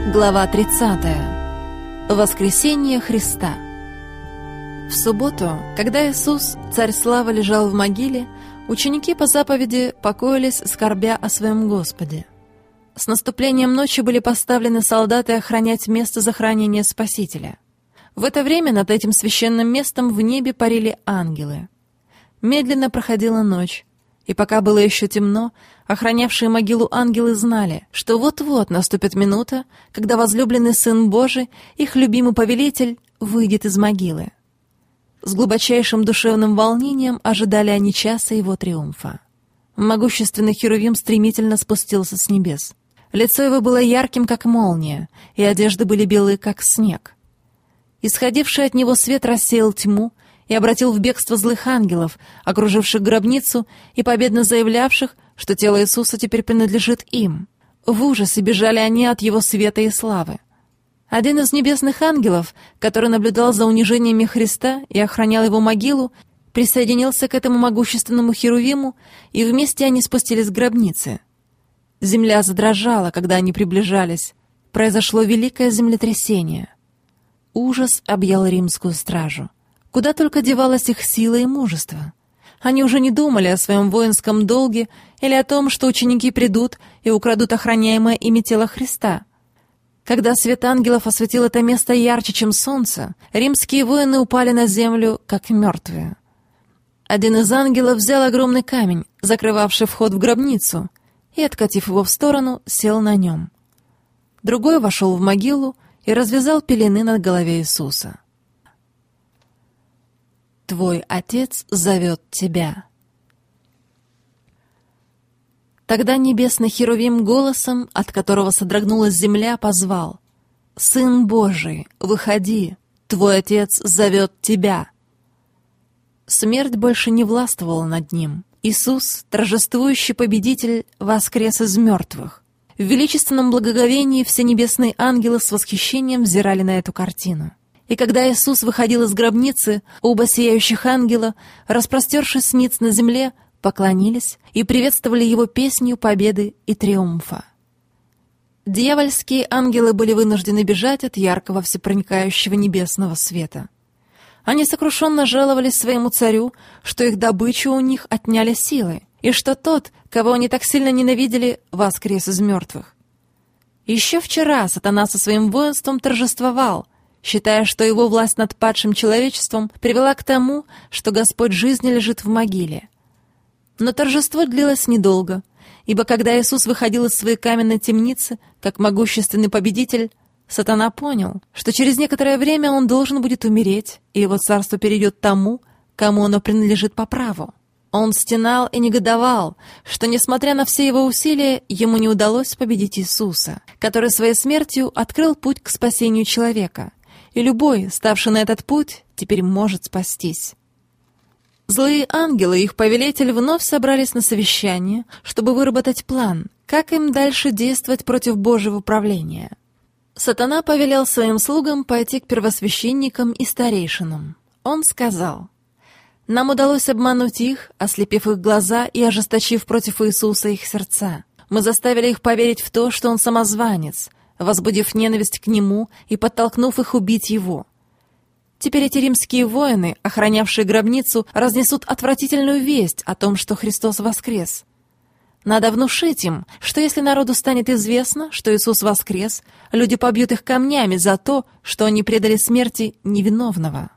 Глава 30. Воскресение Христа. В субботу, когда Иисус, Царь Славы, лежал в могиле, ученики по заповеди покоились, скорбя о своем Господе. С наступлением ночи были поставлены солдаты охранять место захоронения Спасителя. В это время над этим священным местом в небе парили ангелы. Медленно проходила ночь, и пока было еще темно, охранявшие могилу ангелы знали, что вот-вот наступит минута, когда возлюбленный Сын Божий, их любимый повелитель, выйдет из могилы. С глубочайшим душевным волнением ожидали они часа его триумфа. Могущественный Херувим стремительно спустился с небес. Лицо его было ярким, как молния, и одежды были белые, как снег. Исходивший от него свет рассеял тьму и обратил в бегство злых ангелов, окруживших гробницу и победно заявлявших, что тело Иисуса теперь принадлежит им. В ужасе бежали они от его света и славы. Один из небесных ангелов, который наблюдал за унижениями Христа и охранял его могилу, присоединился к этому могущественному Херувиму, и вместе они спустились к гробнице. Земля задрожала, когда они приближались. Произошло великое землетрясение. Ужас объял римскую стражу. Куда только девалась их сила и мужество. Они уже не думали о своем воинском долге или о том, что ученики придут и украдут охраняемое ими тело Христа. Когда свет ангелов осветил это место ярче, чем солнце, римские воины упали на землю, как мертвые. Один из ангелов взял огромный камень, закрывавший вход в гробницу, и, откатив его в сторону, сел на нем. Другой вошел в могилу и развязал пелены над головой Иисуса. «Твой Отец зовет тебя». Тогда небесный Херувим голосом, от которого содрогнулась земля, позвал: «Сын Божий, выходи, твой Отец зовет тебя». Смерть больше не властвовала над ним. Иисус, торжествующий победитель, воскрес из мертвых. В величественном благоговении все небесные ангелы с восхищением взирали на эту картину. И когда Иисус выходил из гробницы, оба сияющих ангела, распростершись ниц на земле, поклонились и приветствовали его песнью победы и триумфа. Дьявольские ангелы были вынуждены бежать от яркого всепроникающего небесного света. Они сокрушенно жаловались своему царю, что их добычу у них отняли силой, и что тот, кого они так сильно ненавидели, воскрес из мертвых. Еще вчера сатана со своим воинством торжествовал, считая, что его власть над падшим человечеством привела к тому, что Господь жизни лежит в могиле. Но торжество длилось недолго, ибо когда Иисус выходил из своей каменной темницы, как могущественный победитель, сатана понял, что через некоторое время он должен будет умереть, и его царство перейдет тому, кому оно принадлежит по праву. Он стенал и негодовал, что, несмотря на все его усилия, ему не удалось победить Иисуса, который своей смертью открыл путь к спасению человека, и любой, ставший на этот путь, теперь может спастись. Злые ангелы и их повелитель вновь собрались на совещание, чтобы выработать план, как им дальше действовать против Божьего правления. Сатана повелел своим слугам пойти к первосвященникам и старейшинам. Он сказал: «Нам удалось обмануть их, ослепив их глаза и ожесточив против Иисуса их сердца. Мы заставили их поверить в то, что он самозванец, возбудив ненависть к нему и подтолкнув их убить его. Теперь эти римские воины, охранявшие гробницу, разнесут отвратительную весть о том, что Христос воскрес. Надо внушить им, что если народу станет известно, что Иисус воскрес, люди побьют их камнями за то, что они предали смерти невиновного».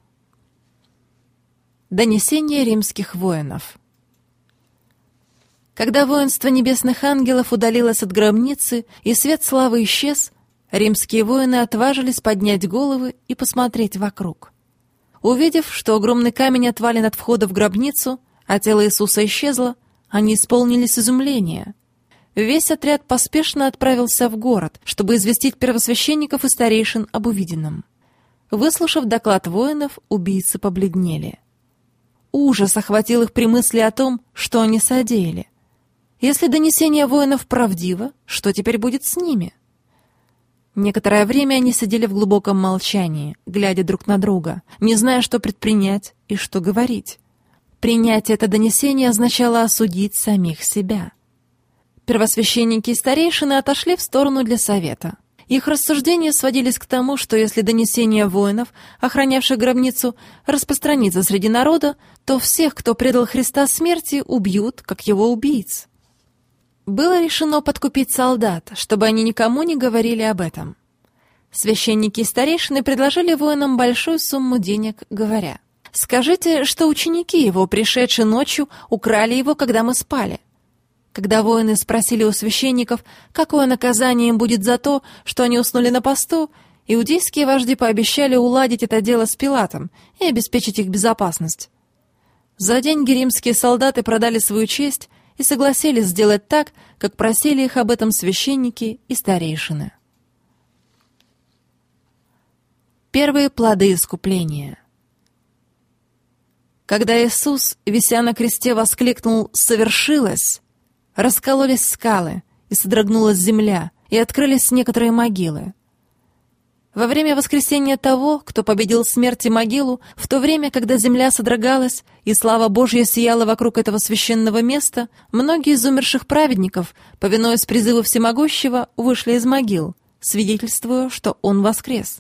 Донесение римских воинов. Когда воинство небесных ангелов удалилось от гробницы и свет славы исчез, римские воины отважились поднять головы и посмотреть вокруг. Увидев, что огромный камень отвален от входа в гробницу, а тело Иисуса исчезло, они исполнились изумления. Весь отряд поспешно отправился в город, чтобы известить первосвященников и старейшин об увиденном. Выслушав доклад воинов, убийцы побледнели. Ужас охватил их при мысли о том, что они содеяли. Если донесение воинов правдиво, что теперь будет с ними? Некоторое время они сидели в глубоком молчании, глядя друг на друга, не зная, что предпринять и что говорить. Принять это донесение означало осудить самих себя. Первосвященники и старейшины отошли в сторону для совета. Их рассуждения сводились к тому, что если донесение воинов, охранявших гробницу, распространится среди народа, то всех, кто предал Христа смерти, убьют, как его убийц. Было решено подкупить солдат, чтобы они никому не говорили об этом. Священники и старейшины предложили воинам большую сумму денег, говоря: «Скажите, что ученики его, пришедшие ночью, украли его, когда мы спали». Когда воины спросили у священников, какое наказание им будет за то, что они уснули на посту, иудейские вожди пообещали уладить это дело с Пилатом и обеспечить их безопасность. За деньги римские солдаты продали свою честь и согласились сделать так, как просили их об этом священники и старейшины. Первые плоды искупления. Когда Иисус, вися на кресте, воскликнул «Совершилось!», раскололись скалы, и содрогнулась земля, и открылись некоторые могилы. Во время воскресения того, кто победил смерть и могилу, в то время, когда земля содрогалась, и слава Божья сияла вокруг этого священного места, многие из умерших праведников, повинуясь призыву Всемогущего, вышли из могил, свидетельствуя, что Он воскрес.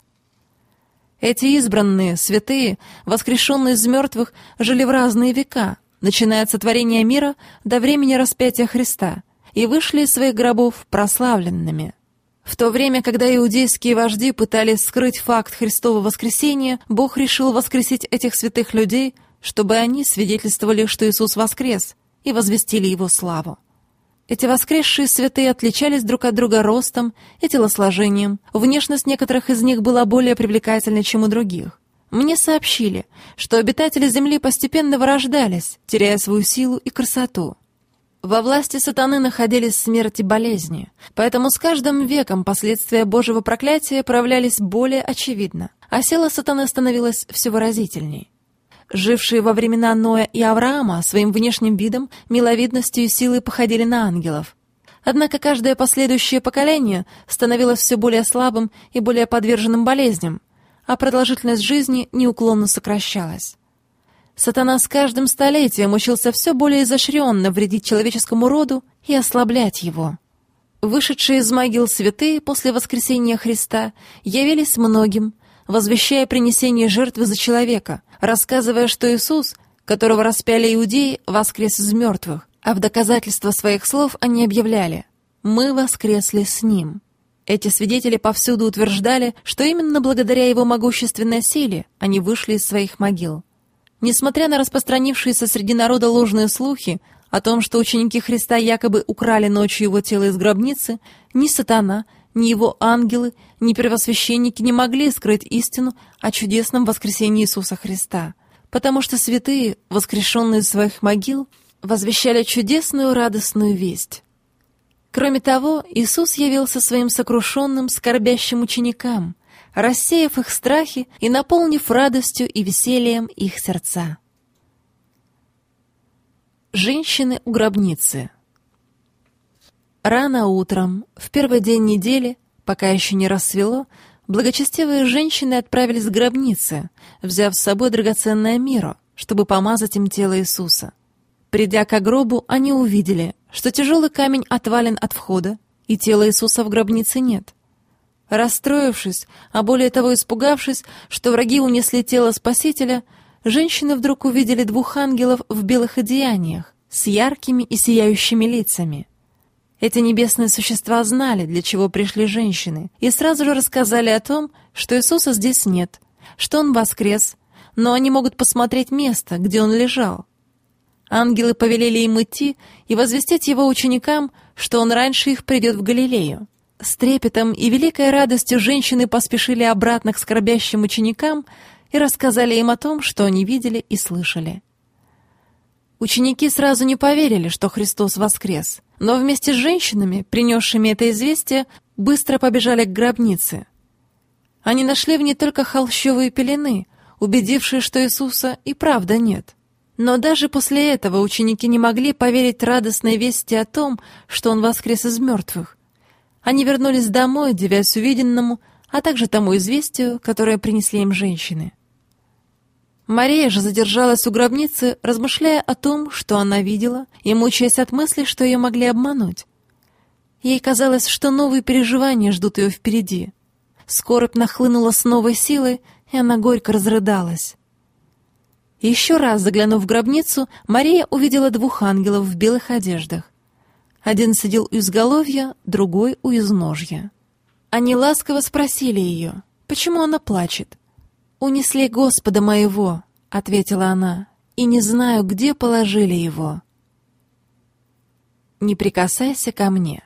Эти избранные, святые, воскрешенные из мертвых, жили в разные века, начиная от сотворения мира до времени распятия Христа, и вышли из своих гробов прославленными. В то время, когда иудейские вожди пытались скрыть факт Христова воскресения, Бог решил воскресить этих святых людей, чтобы они свидетельствовали, что Иисус воскрес, и возвестили Его славу. Эти воскресшие святые отличались друг от друга ростом и телосложением, внешность некоторых из них была более привлекательной, чем у других. Мне сообщили, что обитатели земли постепенно вырождались, теряя свою силу и красоту. Во власти сатаны находились смерть и болезни, поэтому с каждым веком последствия Божьего проклятия проявлялись более очевидно, а сила сатаны становилась все выразительней. Жившие во времена Ноя и Авраама своим внешним видом, миловидностью и силой походили на ангелов. Однако каждое последующее поколение становилось все более слабым и более подверженным болезням, а продолжительность жизни неуклонно сокращалась. Сатана с каждым столетием учился все более изощренно вредить человеческому роду и ослаблять его. Вышедшие из могил святые после воскресения Христа явились многим, возвещая принесение жертвы за человека, рассказывая, что Иисус, которого распяли иудеи, воскрес из мертвых, а в доказательство своих слов они объявляли: «Мы воскресли с Ним». Эти свидетели повсюду утверждали, что именно благодаря Его могущественной силе они вышли из своих могил. Несмотря на распространившиеся среди народа ложные слухи о том, что ученики Христа якобы украли ночью Его тело из гробницы, ни сатана, ни его ангелы, ни первосвященники не могли скрыть истину о чудесном воскресении Иисуса Христа, потому что святые, воскрешенные из своих могил, возвещали чудесную радостную весть. Кроме того, Иисус явился своим сокрушенным, скорбящим ученикам, рассеяв их страхи и наполнив радостью и весельем их сердца. Женщины у гробницы. Рано утром, в первый день недели, пока еще не рассвело, благочестивые женщины отправились к гробнице, взяв с собой драгоценное мирро, чтобы помазать им тело Иисуса. Придя к гробу, они увидели, что тяжелый камень отвален от входа, и тела Иисуса в гробнице нет. Расстроившись, а более того испугавшись, что враги унесли тело Спасителя, женщины вдруг увидели двух ангелов в белых одеяниях, с яркими и сияющими лицами. Эти небесные существа знали, для чего пришли женщины, и сразу же рассказали о том, что Иисуса здесь нет, что Он воскрес, но они могут посмотреть место, где Он лежал. Ангелы повелели им идти и возвестить Его ученикам, что Он раньше их придет в Галилею. С трепетом и великой радостью женщины поспешили обратно к скорбящим ученикам и рассказали им о том, что они видели и слышали. Ученики сразу не поверили, что Христос воскрес, но вместе с женщинами, принесшими это известие, быстро побежали к гробнице. Они нашли в ней только холщовые пелены, убедившие, что Иисуса и правда нет. Но даже после этого ученики не могли поверить радостной вести о том, что Он воскрес из мертвых. Они вернулись домой, дивясь увиденному, а также тому известию, которое принесли им женщины. Мария же задержалась у гробницы, размышляя о том, что она видела, и мучаясь от мысли, что ее могли обмануть. Ей казалось, что новые переживания ждут ее впереди. Скорбь нахлынула с новой силой, и она горько разрыдалась. Еще раз заглянув в гробницу, Мария увидела двух ангелов в белых одеждах. Один сидел у изголовья, другой у изножья. Они ласково спросили ее, почему она плачет. «Унесли Господа моего», — ответила она, — «и не знаю, где положили его». «Не прикасайся ко мне».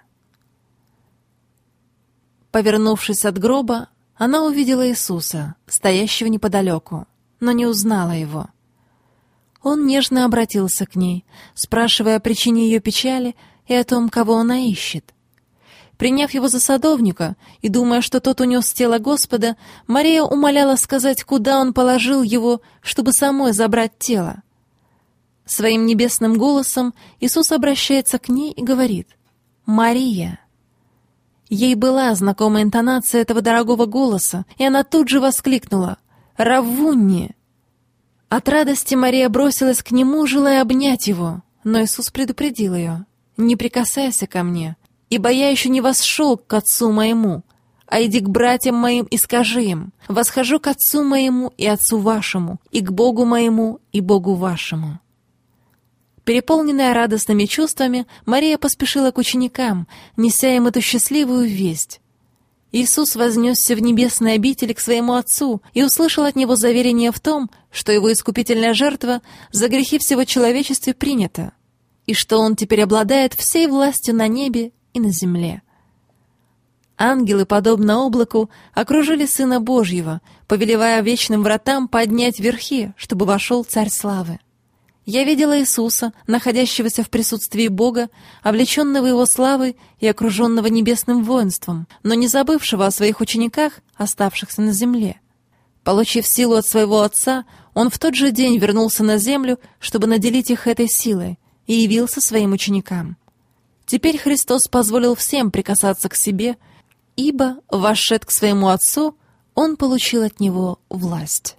Повернувшись от гроба, она увидела Иисуса, стоящего неподалеку, но не узнала его. Он нежно обратился к ней, спрашивая о причине ее печали и о том, кого она ищет. Приняв его за садовника и думая, что тот унес тело Господа, Мария умоляла сказать, куда он положил его, чтобы самой забрать тело. Своим небесным голосом Иисус обращается к ней и говорит: «Мария». Ей была знакома интонация этого дорогого голоса, и она тут же воскликнула: «Раввунни!». От радости Мария бросилась к нему, желая обнять его, но Иисус предупредил ее: «Не прикасайся ко мне, ибо я еще не восшел к Отцу моему, а иди к братьям моим и скажи им: восхожу к Отцу моему и Отцу вашему, и к Богу моему и Богу вашему». Переполненная радостными чувствами, Мария поспешила к ученикам, неся им эту счастливую весть. Иисус вознесся в небесные обители к своему Отцу и услышал от Него заверение в том, что Его искупительная жертва за грехи всего человечества принята, и что Он теперь обладает всей властью на небе и на земле. Ангелы, подобно облаку, окружили Сына Божьего, повелевая вечным вратам поднять верхи, чтобы вошел Царь Славы. Я видела Иисуса, находящегося в присутствии Бога, облеченного Его славой и окруженного небесным воинством, но не забывшего о своих учениках, оставшихся на земле. Получив силу от своего Отца, Он в тот же день вернулся на землю, чтобы наделить их этой силой, и явился своим ученикам. Теперь Христос позволил всем прикасаться к себе, ибо, вошед к своему Отцу, Он получил от Него власть.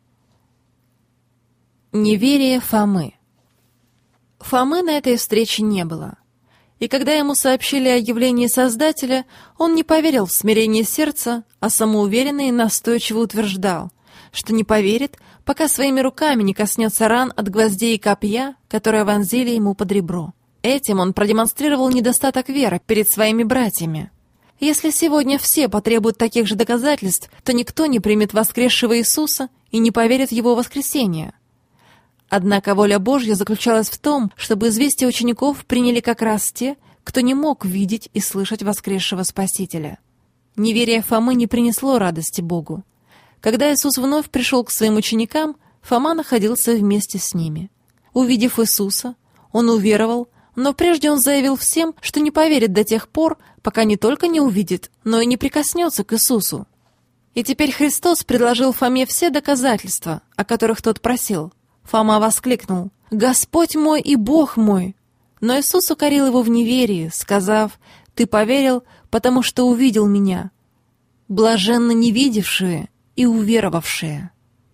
Неверие Фомы. Фомы на этой встрече не было. И когда ему сообщили о явлении Создателя, он не поверил в смирение сердца, а самоуверенно и настойчиво утверждал, что не поверит, пока своими руками не коснется ран от гвоздей и копья, которые вонзили ему под ребро. Этим он продемонстрировал недостаток веры перед своими братьями. Если сегодня все потребуют таких же доказательств, то никто не примет воскресшего Иисуса и не поверит в Его воскресение. Однако воля Божья заключалась в том, чтобы известие учеников приняли как раз те, кто не мог видеть и слышать воскресшего Спасителя. Неверие Фомы не принесло радости Богу. Когда Иисус вновь пришел к своим ученикам, Фома находился вместе с ними. Увидев Иисуса, он уверовал, но прежде он заявил всем, что не поверит до тех пор, пока не только не увидит, но и не прикоснется к Иисусу. И теперь Христос предложил Фоме все доказательства, о которых тот просил. Фома воскликнул: «Господь мой и Бог мой!» Но Иисус укорил его в неверии, сказав: «Ты поверил, потому что увидел меня. Блаженны невидевшие и уверовавшие».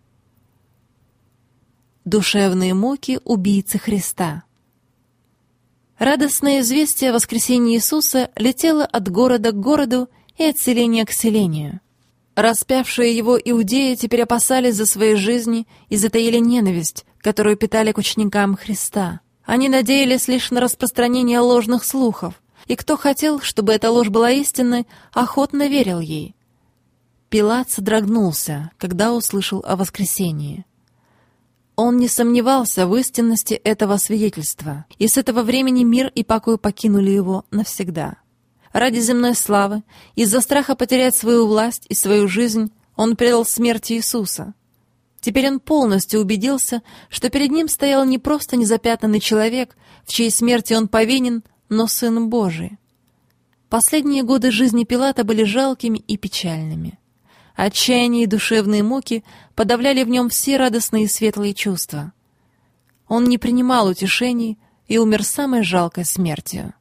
Душевные муки убийцы Христа. Радостное известие о воскресении Иисуса летело от города к городу и от селения к селению. Распявшие его иудеи теперь опасались за свои жизни и затаили ненависть, которую питали к ученикам Христа. Они надеялись лишь на распространение ложных слухов, и кто хотел, чтобы эта ложь была истинной, охотно верил ей. Пилат содрогнулся, когда услышал о воскресении. Он не сомневался в истинности этого свидетельства, и с этого времени мир и покой покинули его навсегда. Ради земной славы, из-за страха потерять свою власть и свою жизнь, он предал смерти Иисуса. Теперь он полностью убедился, что перед ним стоял не просто незапятнанный человек, в чьей смерти он повинен, но Сын Божий. Последние годы жизни Пилата были жалкими и печальными. Отчаяние и душевные муки подавляли в нем все радостные и светлые чувства. Он не принимал утешений и умер самой жалкой смертью.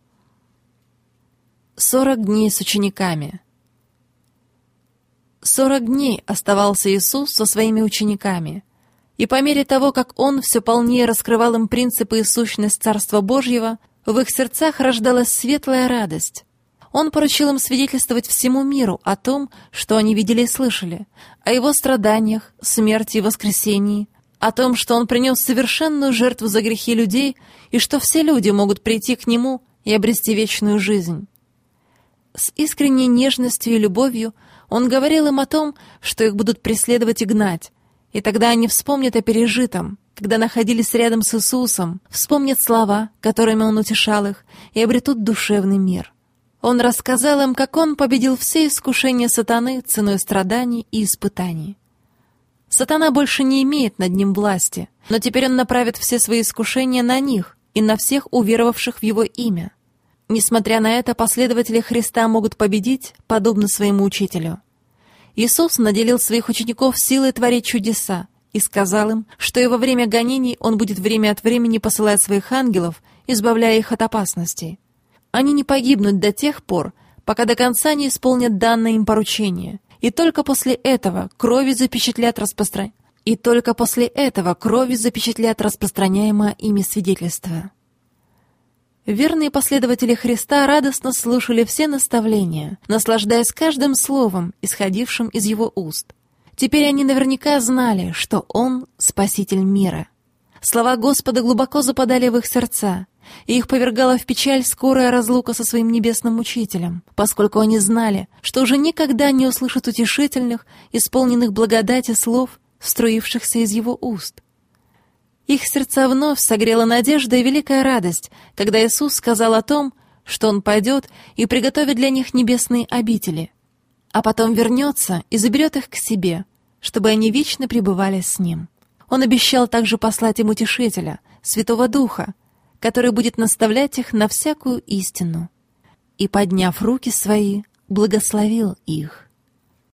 40 дней с учениками. 40 дней оставался Иисус со своими учениками, и по мере того, как Он все полнее раскрывал им принципы и сущность Царства Божьего, В их сердцах рождалась светлая радость. Он поручил им свидетельствовать всему миру о том, что они видели и слышали, о его страданиях, смерти и воскресении, о том, что он принес совершенную жертву за грехи людей и что все люди могут прийти к нему и обрести вечную жизнь. С искренней нежностью и любовью он говорил им о том, что их будут преследовать и гнать, и тогда они вспомнят о пережитом, когда находились рядом с Иисусом, вспомнят слова, которыми он утешал их, и обретут душевный мир. Он рассказал им, как он победил все искушения сатаны ценой страданий и испытаний. Сатана больше не имеет над ним власти, но теперь он направит все свои искушения на них и на всех уверовавших в его имя. Несмотря на это, последователи Христа могут победить, подобно своему учителю. Иисус наделил своих учеников силой творить чудеса и сказал им, что и во время гонений он будет время от времени посылать своих ангелов, избавляя их от опасностей. Они не погибнут до тех пор, пока до конца не исполнят данное им поручение, и только после этого кровью запечатлят распространяемое ими свидетельство. Верные последователи Христа радостно слушали все наставления, наслаждаясь каждым словом, исходившим из его уст. Теперь они наверняка знали, что Он — Спаситель мира. Слова Господа глубоко западали в их сердца, и их повергала в печаль скорая разлука со своим небесным учителем, поскольку они знали, что уже никогда не услышат утешительных, исполненных благодати слов, струившихся из его уст. Их сердца вновь согрела надежда и великая радость, когда Иисус сказал о том, что Он пойдет и приготовит для них небесные обители, а потом вернется и заберет их к себе, чтобы они вечно пребывали с Ним. Он обещал также послать им Утешителя, Святого Духа, который будет наставлять их на всякую истину. И, подняв руки свои, благословил их.